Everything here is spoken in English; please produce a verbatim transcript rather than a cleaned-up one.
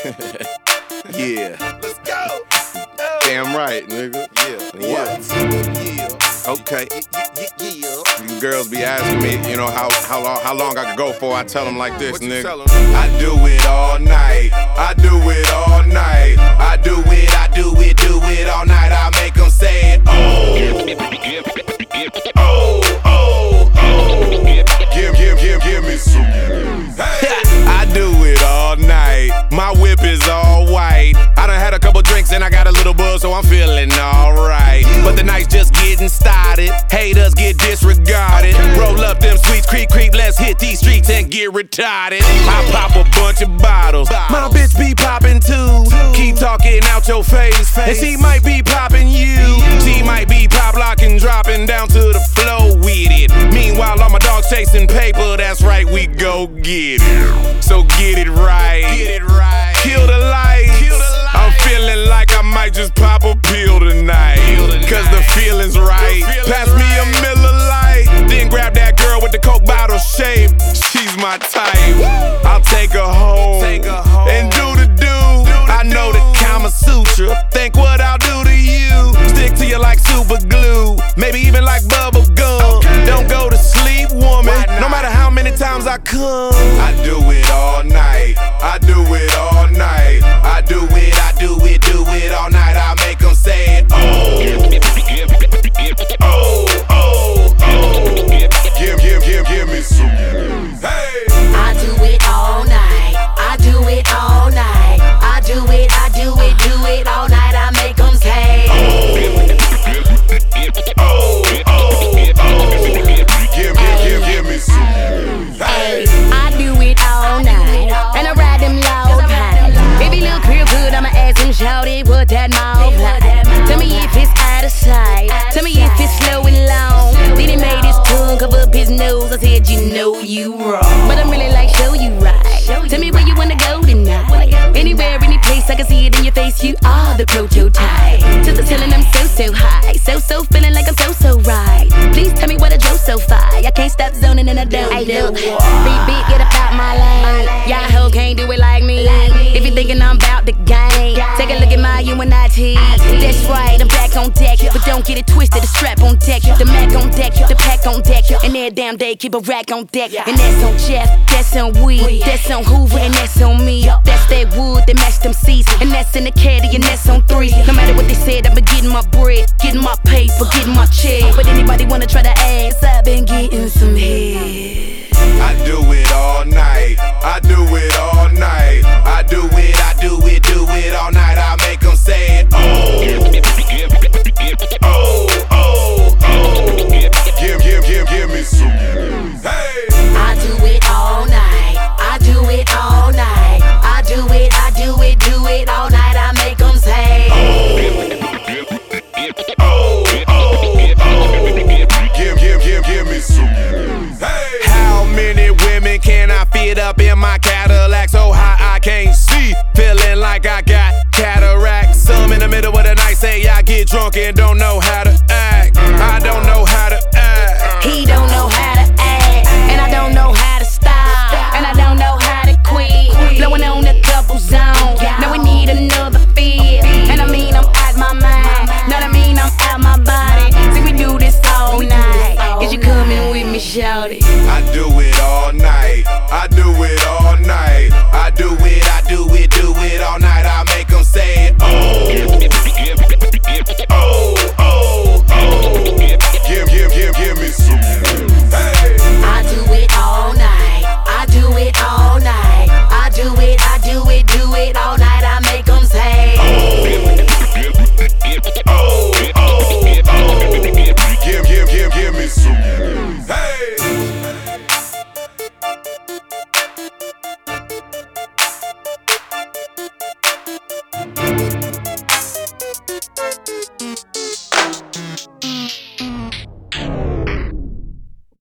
Yeah. Let's go. Damn right, nigga. Yeah. Yeah. Yeah. Okay. Yeah. You girls be asking me, you know, how how long how long I could go for. I tell them like this, What you nigga. tell 'em? I do it all night. I do it all night. I do it, I do it, do it all night. I make them say it. Oh. Oh, oh, oh. Give, give, give, give me some. Hey. I do it all night. My whip is all white. I done had a couple drinks and I got a little buzz, so I'm feeling alright. But the night's just getting started. Haters get disregarded. Roll up them sweets, creep, creep. Let's hit these streets and get retarded. I pop a bunch of bottles. My bitch be popping too. Keep talking out your face, and she might be popping you. She might be pop locking, dropping down to the floor with it. Meanwhile, all my dogs chasing paper. That's right, we go get it. So get it right. Get it right. Kill the lights. I'm feeling like I might just pop a pill tonight. Cause the feeling's right. Pass me a Miller Lite. Then grab that girl with the Coke bottle shape. She's my type. I'll take her home and do the do. I know the Kama Sutra. Think what I'll do to you. Stick to you like super glue. Maybe even like bubble gum. Don't go to sleep, woman. No matter how many times I come. I do it all night. I do it all night. I do it, I do it, do it all night. I make them say it. Oh. Oh, oh, oh. Give, give, give, give me some. Hey. I do it all night. I do it all night. I do it, I do it, do it all night. I make them say. Oh, oh, oh, oh. Give, give, give, give me some. Hey. I do it all night. And I ride them loud high. Baby look real good, I'ma ask him, shout it, what that mouth like. Tell me if it's out of sight. Tell me if it's slow and long. Then he made his tongue cover up his nose. I said, you know you wrong. But I'm really like, show you right. Tell me where you wanna go tonight. Anywhere, any place, I can see it in your face. You are the prototype. To the ceiling, I'm so, so high. So, so feeling like I'm so, so right. Please tell me what I drove so far. I can't stop zoning and I don't I do. Beat, beat, get about my lane. Y'all hoes can't do it like me. If you're thinking I'm about the game, take a look at my U N I T. That's right, I'm back on deck. But don't get it twisted, the strap on deck. The Mac on deck, the pack on deck. And every damn day, keep a rack on deck. And that's on Jeff, that's on Weed, that's on Hoover, and that's on me. That's that wood that match them seats. And that's in the caddy, and that's on three. No matter what they said, I've been getting my bread, getting my paper, getting my check. But anybody wanna try to ask, I've been getting some head. I do it all night. I do